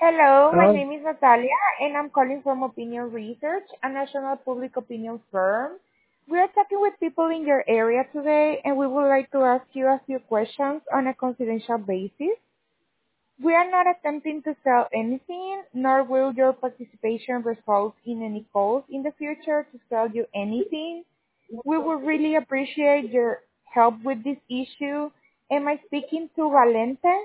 Hello, my Oh, name is Natalia, and I'm calling from Opinion Research, a national public opinion firm. We are talking with people in your area today, and we would like to ask you a few questions on a confidential basis. We are not attempting to sell anything, nor will your participation result in any calls in the future to sell you anything. We would really appreciate your help with this issue. Am I speaking to Valente?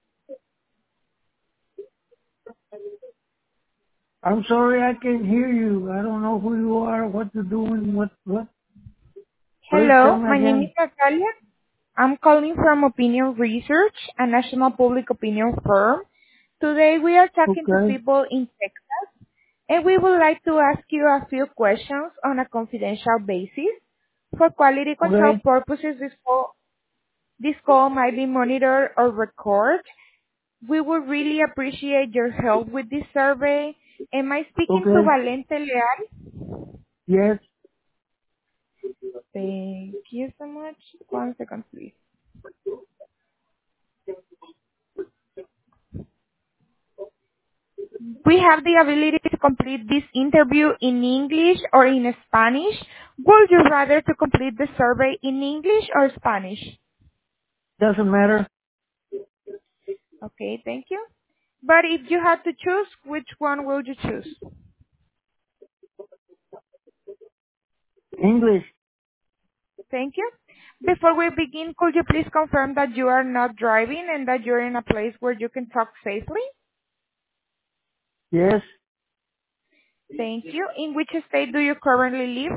I'm sorry I can't hear you. I don't know who you are, what you're doing, what. Please tell Hello, me my name is again. Natalia. I'm calling from Opinion Research, a national public opinion firm. Today we are talking to Okay, people in Texas, and we would like to ask you a few questions on a confidential basis. For quality control okay, purposes, this call might be monitored or recorded. We would really appreciate your help with this survey. Am I speaking to okay. Valente Leal? Yes, Thank you so much. One second, please. We have the ability to complete this interview in English or in Spanish. Would you rather to complete the survey in English or Spanish? doesn't matter. Okay, thank you. But if you had to choose, which one would you choose? English, Thank you. Before we begin, could you please confirm that you are not driving and that you're in a place where you can talk safely? yes. Thank you. In which state do you currently live?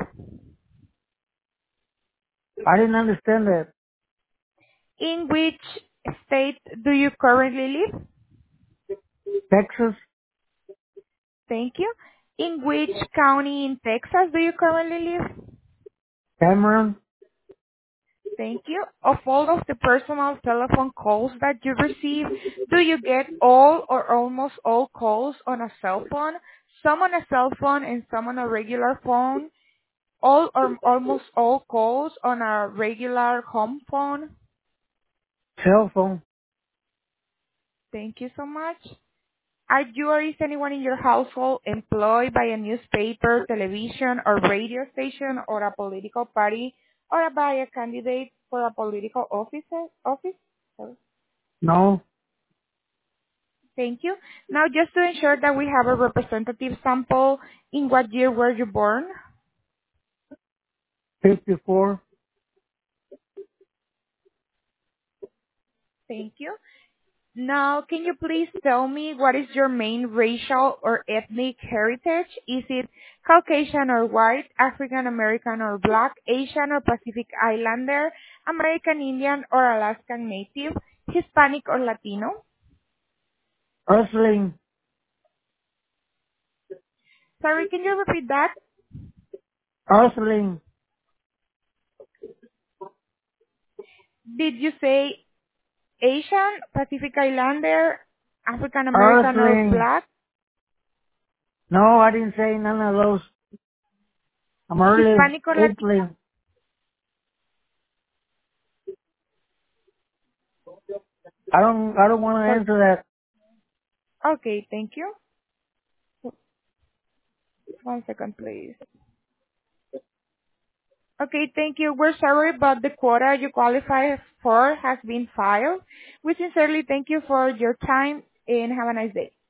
I didn't understand that. In which state do you currently live? Texas, Thank you. In which county in Texas do you currently live? Cameron, Thank you. Of all of the personal telephone calls that you receive, do you get all or almost all calls on a cell phone? Some on a cell phone and some on a regular phone? All or almost all calls on a regular home phone? cell phone. Thank you so much. Are you or is anyone in your household employed by a newspaper, television, or radio station, or a political party, or by a candidate for a political office? Sorry. No, Thank you. Now, just to ensure that we have a representative sample, in what year were you born? 54. Thank you. Now, can you please tell me what is your main racial or ethnic heritage? Is it Caucasian or white, African American or black, Asian or Pacific Islander, American Indian or Alaskan Native, Hispanic or Latino? Earthling, Sorry, can you repeat that? Earthling, Did you say Asian, Pacific Islander, African American or Earthling. black, No, I didn't say none of those. I'm Hispanic or Latino? Earthling. I don't want to Sorry. answer that. Okay, thank you. One second, please. Okay, thank you. We're sorry, but the quota you qualify for has been filed. We sincerely thank you for your time, and have a nice day.